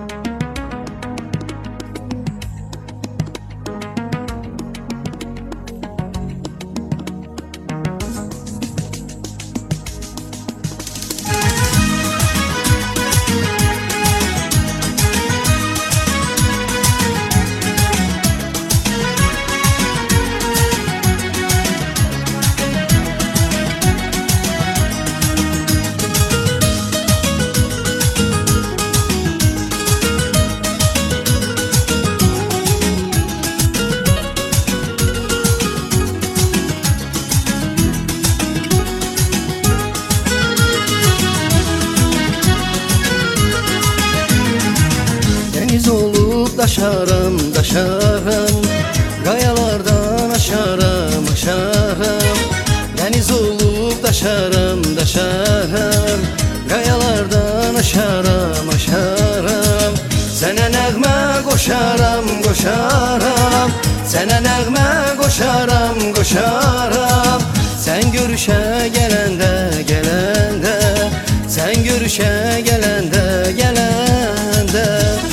Deniz olup daşarım, daşarım, kayalardan aşarım, aşarım. Deniz olup daşarım, daşarım, kayalardan aşarım, aşarım. Sene nəğmə qoşaram, qoşaram, sənə nəğmə qoşaram, qoşaram. Sen görüşə gələndə, gələndə, sen görüşə gələndə, gələndə.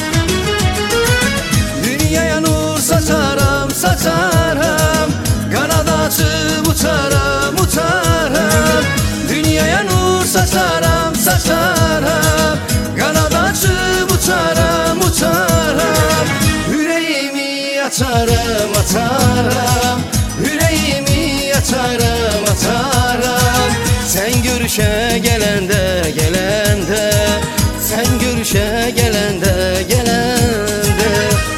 Dünyaya nur saçaram, saçaram, qanad açıb uçaram, uçaram. Dünyaya nur saçaram, saçaram, qanad açıb uçaram, uçaram. Ürəyimi açaram, açaram, ürəyimi açaram, açaram. Sen görüşə gələndə, gələndə, sen görüşə gələndə, gələndə.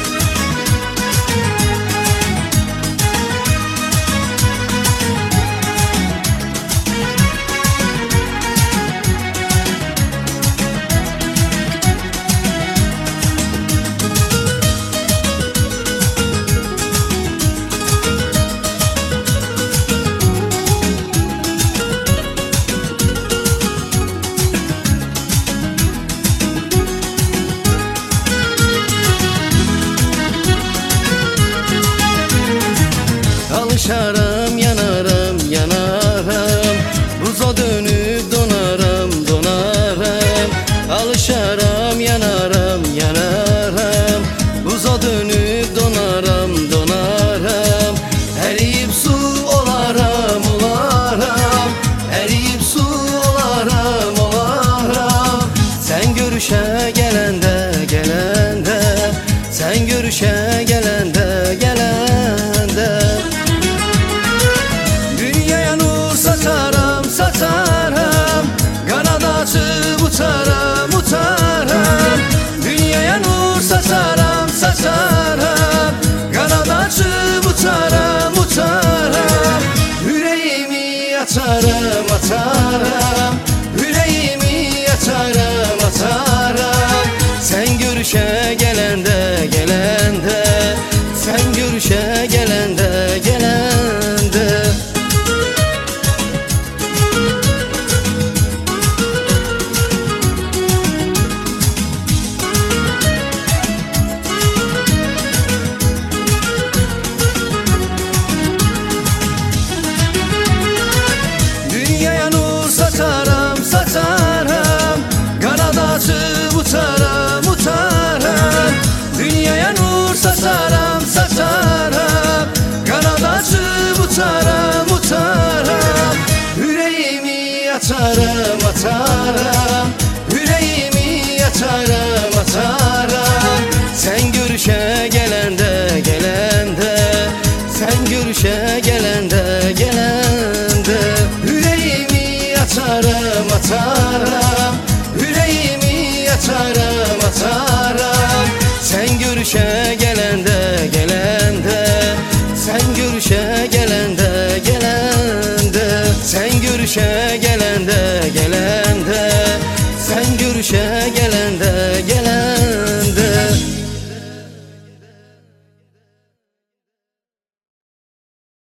Alışarım, yanarım, yanarım, buza dönüp donarım, donarım. Alışarım, yanarım, yanarım, buza dönüp donarım, donarım. Eriyip su olarım, olarım, eriyip su olarım, olarım. Sen görüşə gələndə, gələndə, sen görüşə gələndə, gələndə. Saçaram, qanad açıb uçaram, uçaram. Dünyaya nur saçaram, saçaram, qanad açıb uçaram, uçaram. Ürəyimi açaram, açaram, ürəyimi açaram, açaram. Sen görüşə gələndə, gələndə, sen görüşə gələndə, gələndə. Saçaram, saçaram, qanad açıb uçaram, uçaram. Dünyaya nur saçaram, saçaram, qanad açıb uçaram, uçaram. Ürəyimi açaram, açaram, ürəyimi açaram, açaram. Sen görüşə gələndə, gələndə, sen görüşə gələndə, gələndə. Ürəyimi açaram, açaram, ürəyimi açaram, açaram. Sen görüşə